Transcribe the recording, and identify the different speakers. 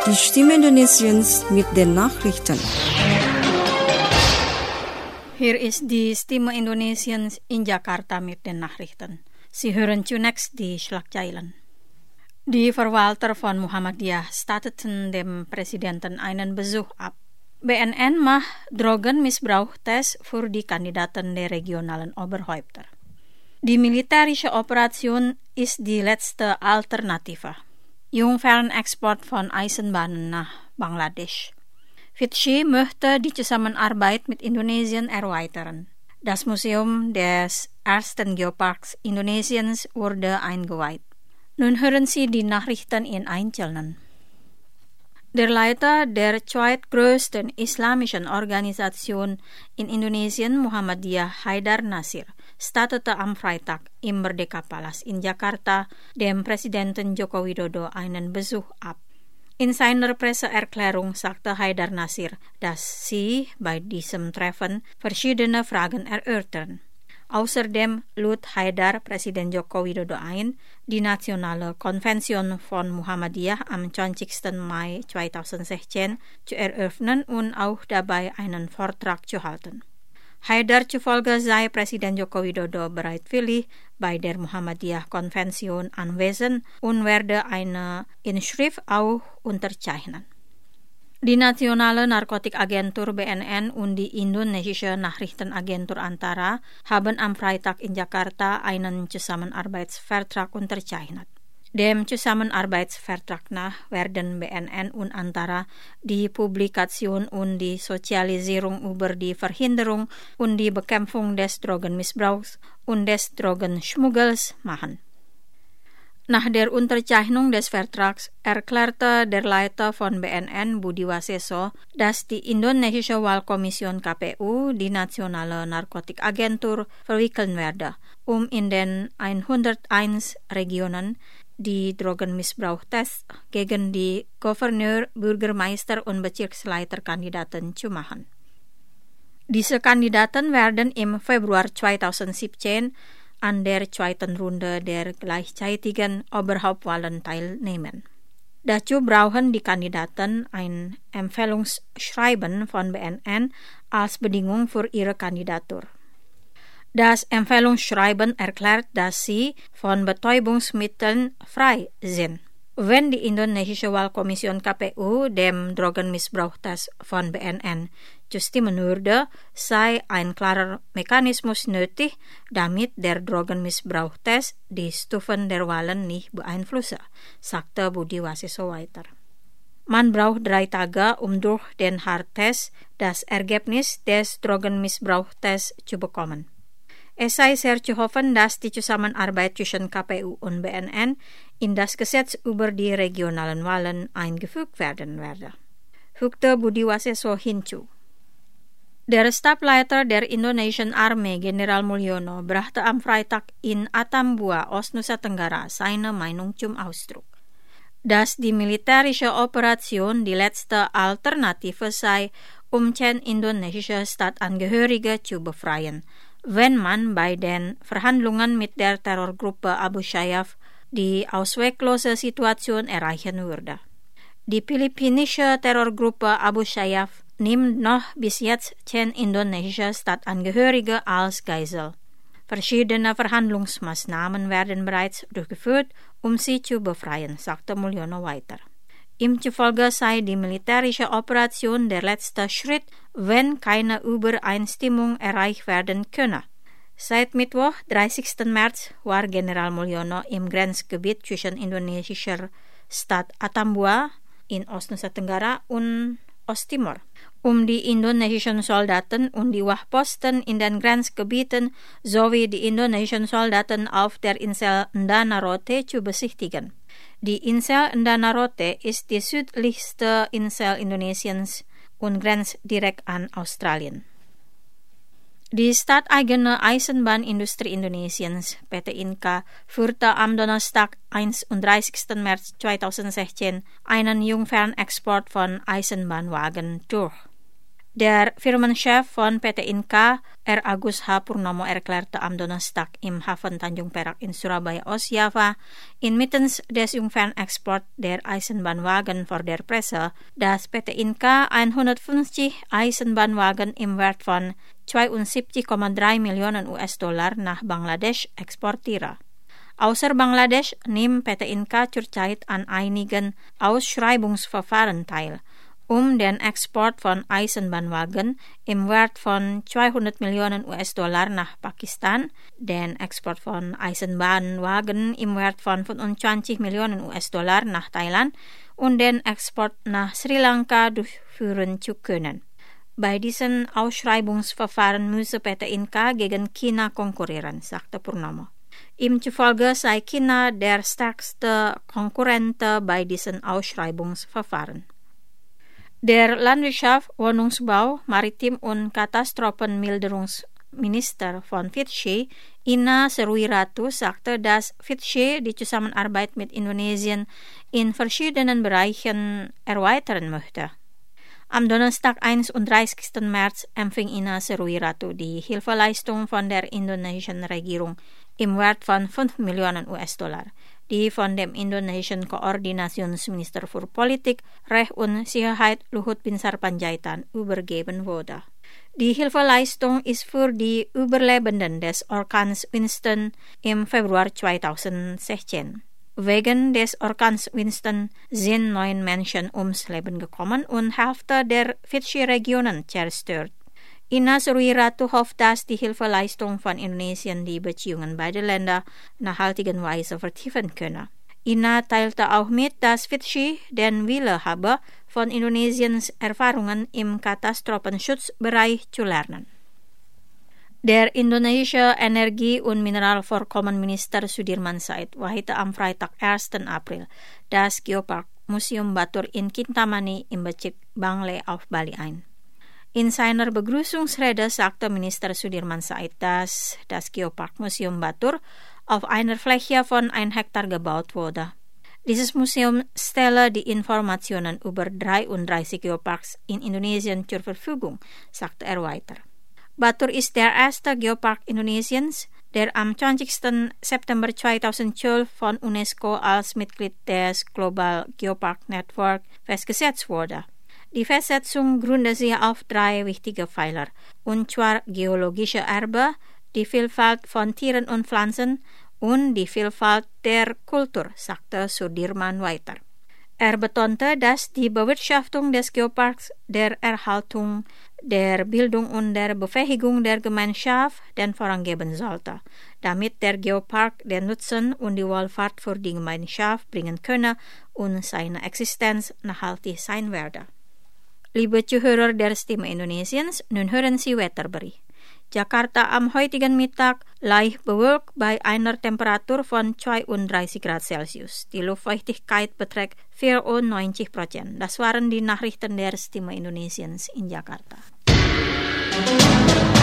Speaker 1: Die Stimme Indonesiens mit den Nachrichten.
Speaker 2: Hier ist die Stimme Indonesiens in Jakarta mit den Nachrichten. Sie hören zunächst die Schlagzeilen. Die Verwalter von Muhammadiyah statteten dem Präsidenten einen Besuch ab. BNN macht Drogenmissbrauch-Test für die Kandidaten der regionalen Oberhäupter. Die militärische Operation ist die letzte Alternative. Jungfernexport von Eisenbahnen nach Bangladesch. Fitchi möchte die Zusammenarbeit mit Indonesien erweitern. Das Museum des ersten Geoparks Indonesiens wurde eingeweiht. Nun hören Sie die Nachrichten in Einzelnen. Der Leiter der zweitgrößten islamischen Organisation in Indonesien, Muhammadiyah Haidar Nasir, stattete am Freitag im Merdeka-Palast in Jakarta dem Präsidenten Joko Widodo einen Besuch ab. In seiner Presseerklärung sagte Haidar Nasir, dass sie bei diesem Treffen verschiedene Fragen erörtern. Außerdem lud Haidar Präsident Joko Widodo ein, die Nationale Konvention von Muhammadiyah am 20. Mai 2016 zu eröffnen und auch dabei einen Vortrag zu halten. Haidar zufolge sei Präsident Joko Widodo bereitwillig bei der Muhammadiyah-Konvention anwesend und werde eine Inschrift auch unterzeichnen. Die Nationale Narkotikagentur BNN und die Indonesische Nachrichtenagentur Antara haben am Freitag in Jakarta einen Zusammenarbeitsvertrag unterzeichnet. Dem Zusammenarbeitsvertrag nach werden BNN und Antara die Publikation und die Sozialisierung über die Verhinderung und die Bekämpfung des Drogenmissbrauchs und des Drogenschmuggels machen. Nach der Unterzeichnung des Vertrags erklärte der Leiter von BNN, Budi Waseso, dass die Indonesische Wahlkommission KPU die Nationale Narkotikagentur verwickeln werde, um in den 101 Regionen die Drogenmissbrauchtests gegen die Gouverneur, Bürgermeister und Bezirksleiterkandidaten zu machen. Diese Kandidaten werden im Februar 2017 an der zweiten Runde der gleichzeitigen Oberhauptwahlen teilnehmen. Dazu brauchen die Kandidaten ein Empfehlungsschreiben von BNN als Bedingung für ihre Kandidatur. Das Empfehlungsschreiben erklärt, dass sie von Betäubungsmitteln frei sind. Wenn die Indonesische Wahlkommission KPU dem Drogenmissbrauchtest von BNN zustimmen würde, sei ein klarer Mechanismus nötig, damit der Drogenmissbrauchtest die Stufen der Wahlen nicht beeinflusse, sagte Budi Waseso weiter. Man braucht 3 Tage, um durch den Harttest das Ergebnis des Drogenmissbrauchtests zu bekommen. Es sei sehr zu hoffen, dass die Zusammenarbeit zwischen KPU und BNN in das Gesetz über die regionalen Wahlen eingefügt werden werde, fügte Budi Waseso hinzu. Der Stableiter der Indonesian Army, General Mulyono, brachte am Freitag in Atambua, Ostnusa Tenggara, seine Meinung zum Ausdruck, dass die militärische Operation die letzte Alternative sei, um 10 indonesische Staatsangehörige zu befreien, wenn man bei den Verhandlungen mit der Terrorgruppe Abu Sayyaf die ausweglose Situation erreichen würde. Die philippinische Terrorgruppe Abu Sayyaf nimmt noch bis jetzt 10 indonesische Staatsangehörige als Geisel. Verschiedene Verhandlungsmaßnahmen werden bereits durchgeführt, um sie zu befreien, sagte Mulyono weiter. Ihm zufolge sei die militärische Operation der letzte Schritt, wenn keine Übereinstimmung erreicht werden könne. Seit Mittwoch, 30. März, war General Mulyono im Grenzgebiet zwischen indonesischer Stadt Atambua in Ostnusa Tenggara und Osttimor, um die indonesischen Soldaten und die Wachposten in den Grenzgebieten sowie die indonesischen Soldaten auf der Insel Ndana-Rote zu besichtigen. Die Insel Ndana-Rote ist die südlichste Insel Indonesiens und grenzt direkt an Australien. Die stadteigene Eisenbahnindustrie Indonesiens, PT Inka, führte am Donnerstag, 31. März 2016, einen Jungfernexport von Eisenbahnwagen durch. Der Firmenchef von PT Inka, R. Agus H. Purnomo erklärte am Donnerstag im Hafen Tanjung Perak in Surabaya, Ostjava, inmittels des Jungfernexport der Eisenbahnwagen vor der Presse, dass PT Inka 150 Eisenbahnwagen im Wert von 72,3 Millionen US-Dollar nach Bangladesch exportiere. Außer Bangladesch nimmt PT Inka zurzeit an einigen Ausschreibungsverfahren teil, den Export von Eisenbahnwagen im Wert von 200 Millionen US-Dollar nach Pakistan, den Export von Eisenbahnwagen im Wert von 25 Millionen US-Dollar nach Thailand und den Export nach Sri Lanka durchführen zu können. Bei diesen Ausschreibungsverfahren müsse PT Inka gegen China konkurrieren, sagte Purnomo. Ihm zufolge sei China der stärkste Konkurrent bei diesen Ausschreibungsverfahren. Der Landwirtschaft, Wohnungsbau, Maritim und Katastrophenmilderungsminister von Fidschi, Ina Seruiratu, sagte, dass Fidschi die Zusammenarbeit mit Indonesien in verschiedenen Bereichen erweitern möchte. Am Donnerstag, 31. März, empfing Ina Seruiratu die Hilfeleistung von der indonesischen Regierung im Wert von 5 Millionen US-Dollar, die von dem indonesischen Koordinationsminister für Politik, Recht und Sicherheit Luhut Binsar Panjaitan übergeben wurde. Die Hilfeleistung ist für die Überlebenden des Orkans Winston im Februar 2016. Wegen des Orkans Winston sind 9 Menschen ums Leben gekommen und Hälfte der Fidschi-Regionen zerstört. Ina Seruiratu hofft, dass die Hilfeleistung von Indonesien die Beziehungen beider Länder nachhaltigen Weise vertiefen könne. Ina teilte auch mit, dass Fidschi den Wille habe, von Indonesiens Erfahrungen im Katastrophenschutzbereich zu lernen. Der indonesische Energie- und Mineralvorkommenminister Sudirman Said wahite am Freitag, 1. April, das Geopark Museum Batur in Kintamani im Bezirk Bangle auf Bali ein. In seiner Begrüßungsrede sagte Minister Sudirman Said, dass das Geopark Museum Batur auf einer Fläche von 1 Hektar gebaut wurde. Dieses Museum stelle die Informationen über 33 Geoparks in Indonesien zur Verfügung, sagte er weiter. Batur ist der erste Geopark Indonesiens, der am 20. September 2012 von UNESCO als Mitglied des Global Geopark Network festgesetzt wurde. Die Festsetzung gründet sich auf 3 wichtige Pfeiler, und zwar geologische Erbe, die Vielfalt von Tieren und Pflanzen und die Vielfalt der Kultur, sagte Sudirman weiter. Er betonte, dass die Bewirtschaftung des Geoparks der Erhaltung, der Bildung und der Befähigung der Gemeinschaft den Vorrang geben sollte, damit der Geopark den Nutzen und die Wohlfahrt für die Gemeinschaft bringen könne und seine Existenz nachhaltig sein werde. Liebe Zuhörer der Stimme Indonesiens, nun hören Sie Wetterbericht. Jakarta am heutigen Mittag leicht bewölkt bei einer Temperatur von 32 Grad Celsius. Die Luftfeuchtigkeit beträgt 94%. Das waren die Nachrichten der Stimme Indonesiens in Jakarta.